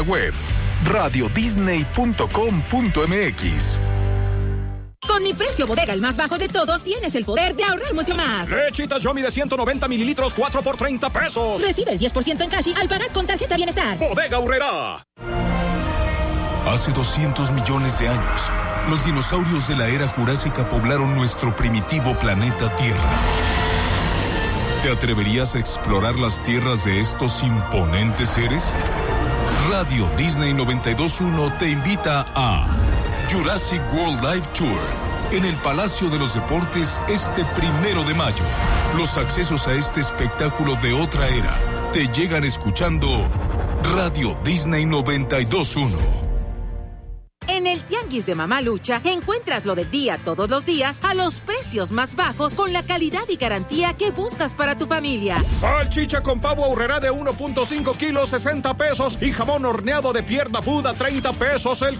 Web radiodisney.com.mx. Con mi precio bodega, el más bajo de todos, tienes el poder de ahorrar mucho más. Lechitas Yomi de 190 mililitros, 4 por 30 pesos. Recibe el 10% en cash al pagar con tarjeta Bienestar. Bodega Aurrerá. Hace 200 millones de años, los dinosaurios de la era jurásica poblaron nuestro primitivo planeta Tierra. ¿Te atreverías a explorar las tierras de estos imponentes seres? Radio Disney 92.1 te invita a Jurassic World Live Tour en el Palacio de los Deportes este 1 de mayo. Los accesos a este espectáculo de otra era te llegan escuchando Radio Disney 92.1. En el Tianguis de Mamá Lucha encuentras lo del día todos los días a los precios más bajos con la calidad y garantía que buscas para tu familia. Salchicha con pavo Aurrerá de 1.5 kilos, 60 pesos. Y jamón horneado de pierna Buda, 30 pesos el